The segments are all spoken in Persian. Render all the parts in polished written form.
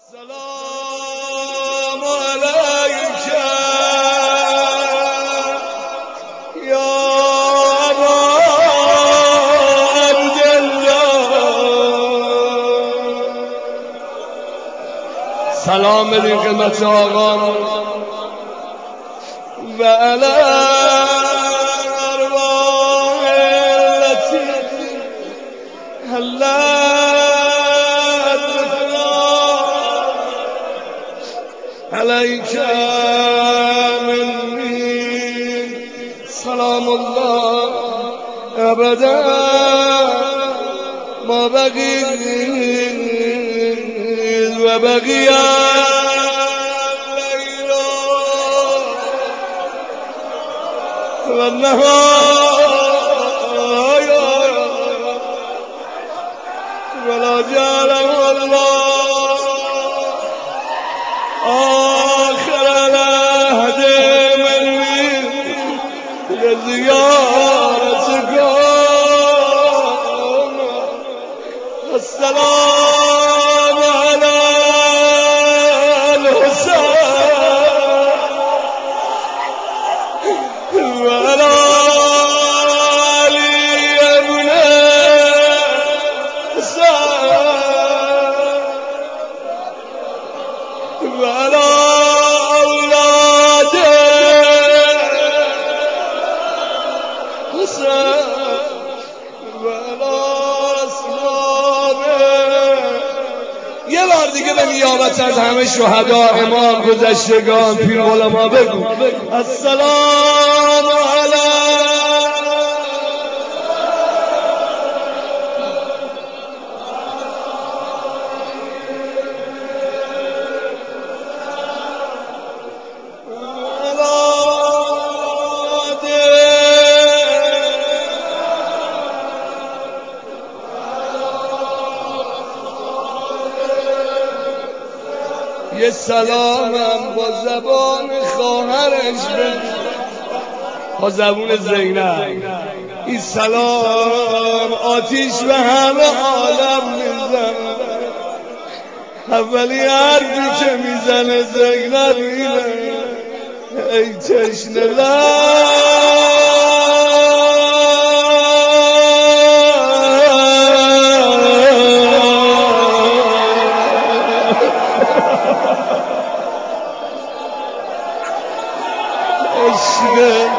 سلام عليك يا أبا عبد الله. سلام بدین خدمت آقا و علی ارواح التي هلت عليك مني سلام الله أبدا ما بقيت وبقي الليل والنهار ولا جعله الله آخر العهد مني لزيارتكم. السلام على الحسين وعلى علي بن الحسين وعلى أولاده حسين وعلى أصحابه. یه بار دیگه به نیابت از همه شهدا، امام، گذشتگان، پیر علما بگو السلام علی یه سلامم با زبان خواهرش با زبون زینب. این سلام آتیش به همه عالم میزنه. اولی حرفی که میزنه زینب اینه ای تشنه عشق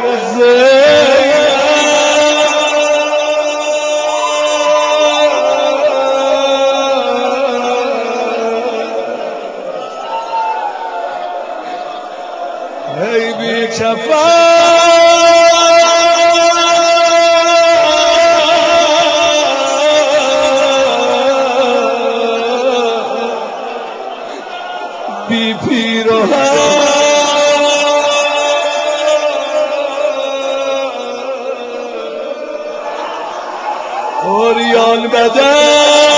ای بی بی پیرهن اوریان بدن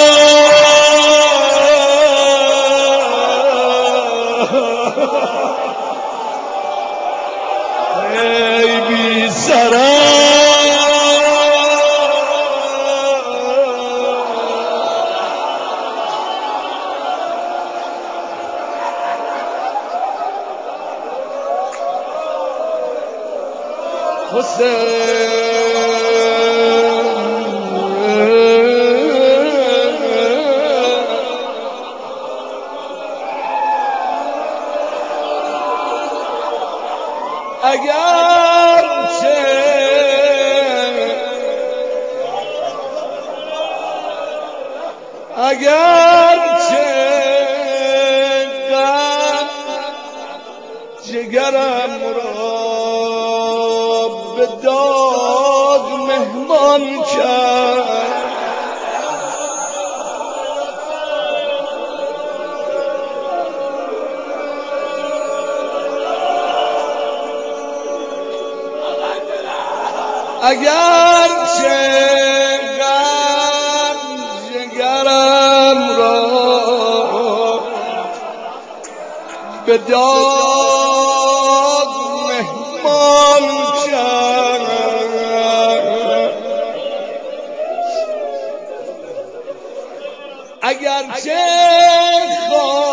ای بی سران حسین اگرچه غم جگرم را به داد مهمان کرد، اگرچه غم جگرم را به داد مهمان کرد، اگرچه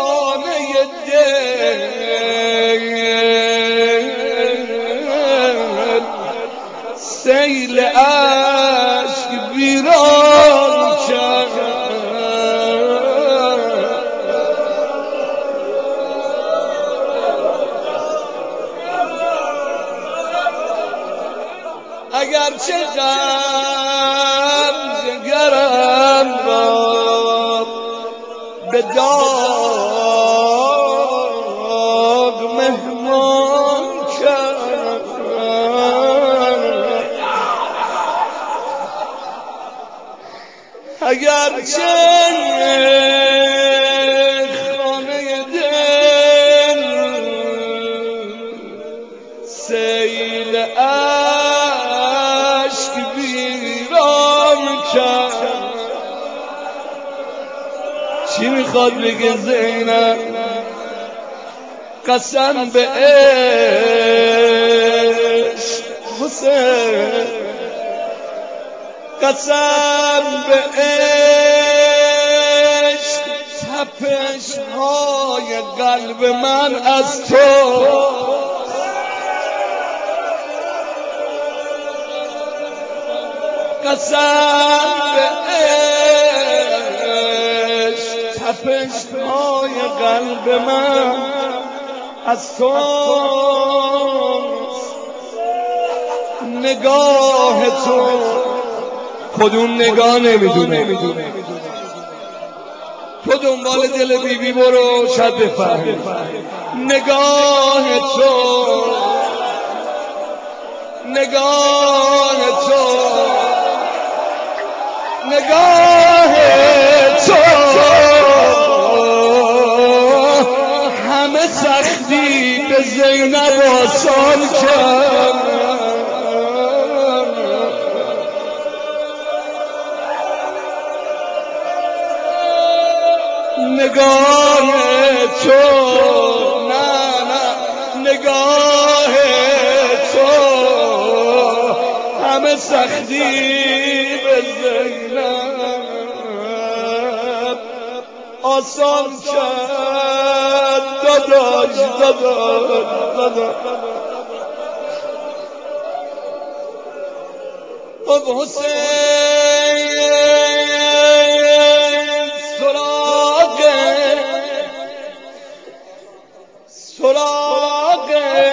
اگرچه غم جگرم را به داغ مهمان کرد، اگرچه خانه دل سیل اشک ویران کرد. چی میخواد بگه زینب؟ قسم به عشق حسین، قسم به عشق تپش های قلب من از تو، قسم به عشق تپش های قلب من از تو. نگاه تو کدوم نگاه نمیدونه، تو دنبال دل بیبی برو شاید بفهمی. نگاه تو، نگاه تو، نگاه تو همه سختی به زینب آسان کرد. نگاه تو، نه نه، نگاه تو همه سختی به زینب آسان کرد. داداش داداش حسین سراغ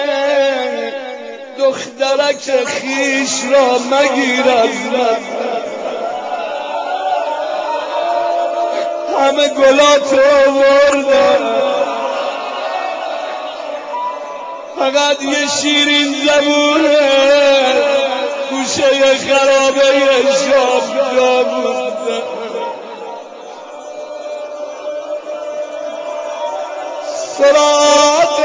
دخترک خیش را مگیر از من، همه گلاتو آوردم، فقط یه شیرین زبونه گوشه خرابه شام جا بوده. سراغ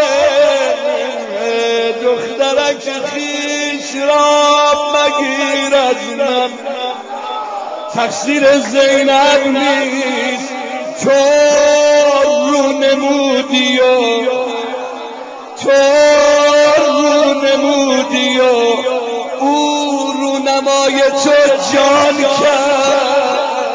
دخترک خیش را مگیر از من، تقصیر زینب نیست، تو رو نمودی و تو رو نمودی و او رو نمای تو جان کرد.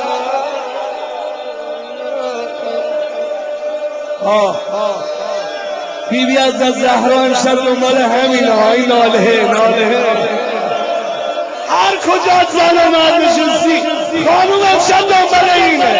بیبی از زهرا امشب دنبال همینه، این ناله هر کجا زن و مرد نشستی خانوم امشب دنبال اینه.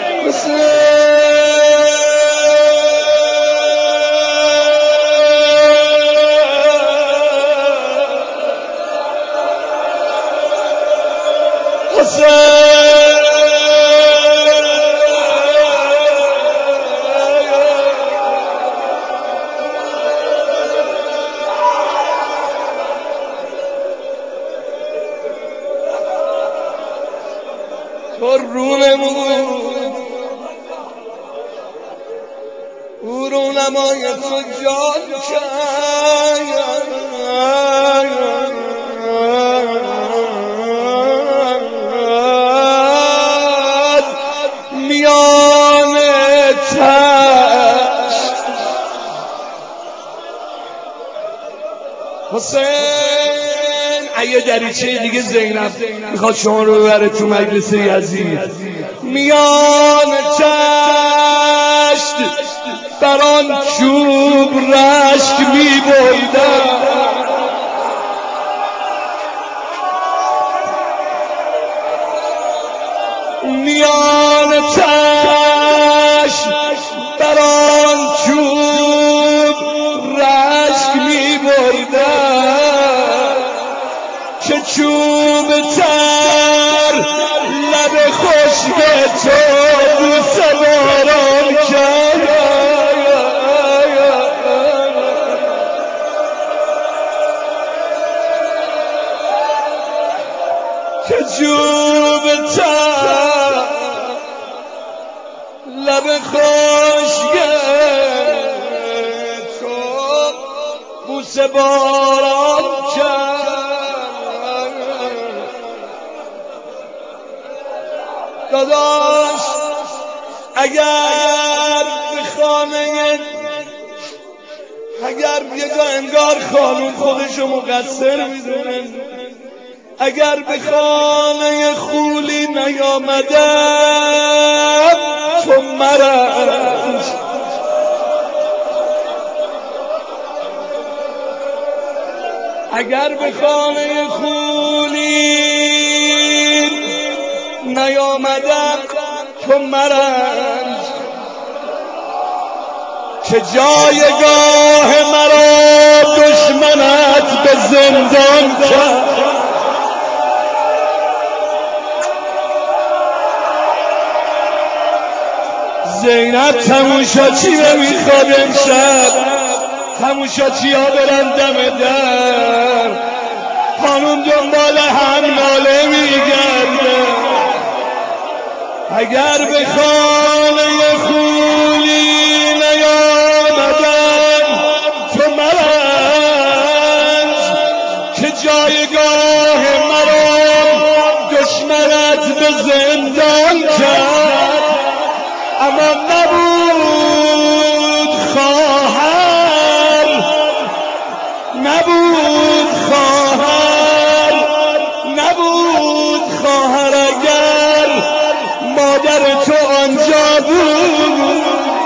تو او رونمای تو جان کرد. میان تشت حسین ایه دریچه دیگه زینب میخواد شما رو ببره تو مجلس یزید. میان چشت بران چوب رشک میبردم، میان چشت بران چوب رشک میبردم که چوب مثل باران کرد. داداش اگر به خانه انگار خانوم خودشو مقصر میدونه، اگر به خانه خولی نیامدم تو مرنج، اگر به خانه خولی نیامدم تو مرنج، که جایگاه مرا دشمنت به زندان کرد. زینب تماشاچی نمیخواد امشب، تماشاچی ها برن دم در، خانوم دنبال هم ناله میگرده. اگر به خانه خولی نیامدم تو مرنج، که جایگاه مرا دشمنت به زندان کرد. اما نبود خواهر، نبود خواهر، نبود خواهر اگر مادر تو آنجا بود.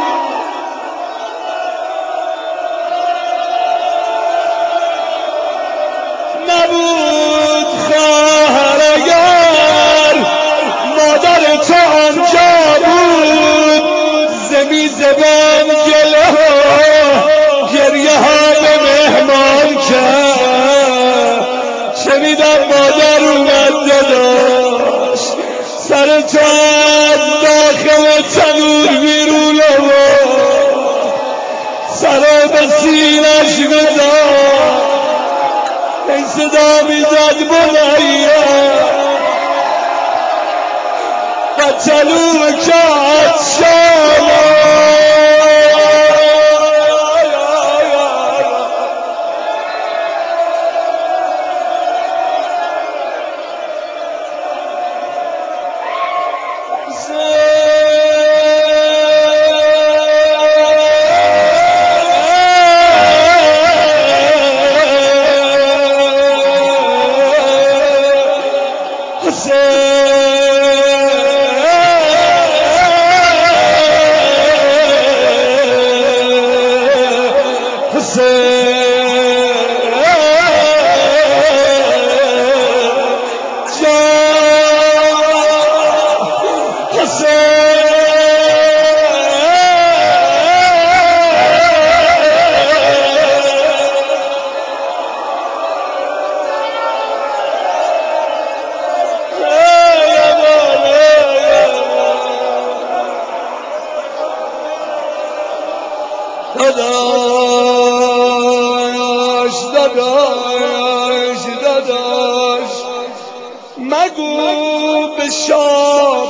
نبود خواهر اگر مادر تو آنجا بود. زمی زبان گله ها گریه ها به مهمان کرد. شنیدم مادر اومد داداش، سر تو از داخل تنور بیرون آورد، سر به سینش گذاشت، این صدا میزد بنایم قتلوا كعد شاما. داداش داداش داداش مگو به شام،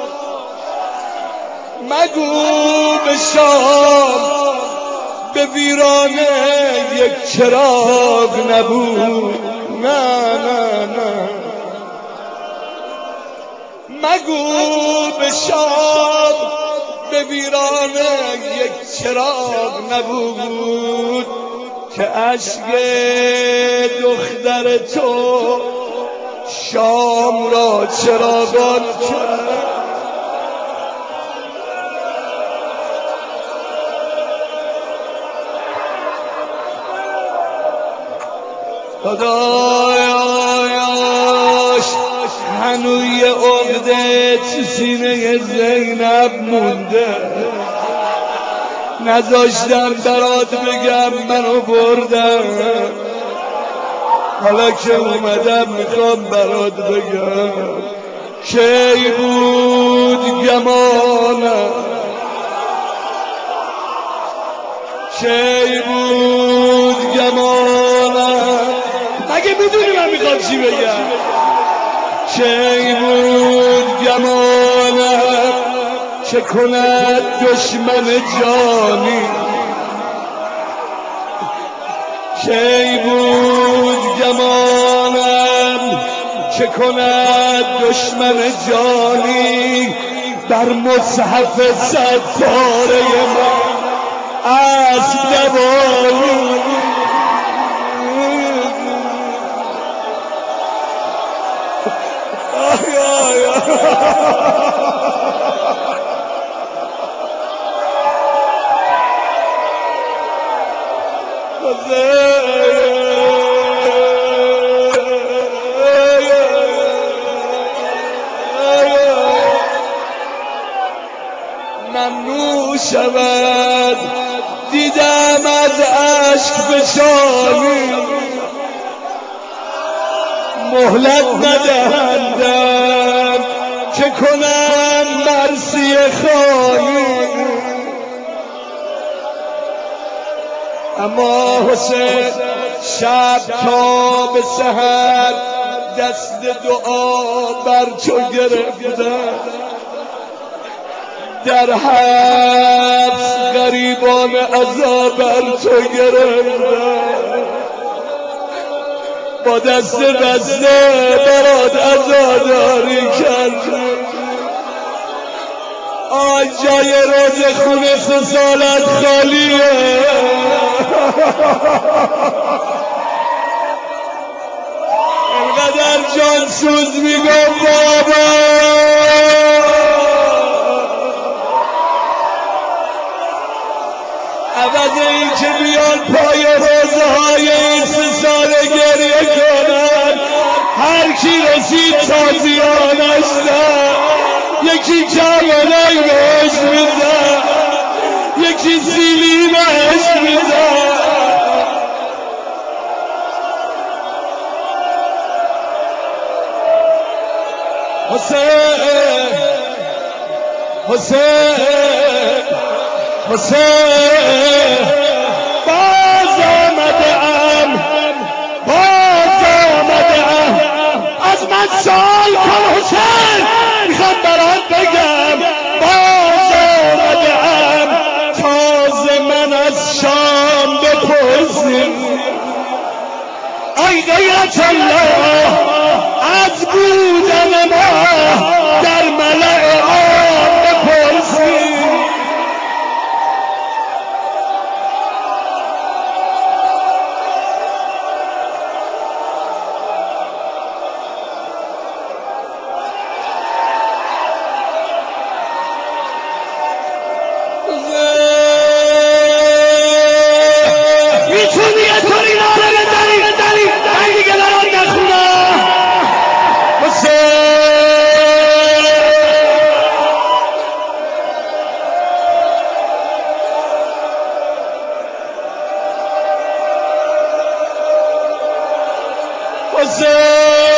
مگو به شام به ویرانه یک چراغ نبود. نه نه نه، مگو به شام به ویرانه یک چراغ نبود، که اشک دختر تو شام را چراغان کرد. خدایاش هنوی عقده تو سینه زینب مونده، نذاشتم برات بگم منو بردم، حالا که اومدم میخوام برات بگم کی بود گمانم، کی بود گمانم. مگه میدونی من میخوام چی بگم؟ کی بود گمانم چه کند دشمن جانی، کی بود گمانم که کند دشمن جانی بر مصحف ستاره من اسب دوانی. ممنوع شود دیدم از اشک فشانی مهلت ندهندم که کنم مرثیه خوانی. اما حسین شب تا به سحر دست دعا بر تو گرفتم در حبس غریبان عذاب بر تو گرفتم با دست بسته برات عزاداری کردم. آی جای روز خونه سالت خالیه اینقدر جان سوز میگم بابا عوض این که بیان پای روزه های این 3 سال گریه کنن هر کی رسید تازیانش زد یکی جوانای بهش میزد یکی سیلی بهش میزد. حسین حسین حسین باز آمدم از من سوال کن حسین میخوام برات بگم باز آمدم تازه من از شام بپرسیم ای غیرت الله از بودن ما در ملأ عام بپرسیم. میتونی یه طوری ناره بزنی من دیگه برات نخونم. حسین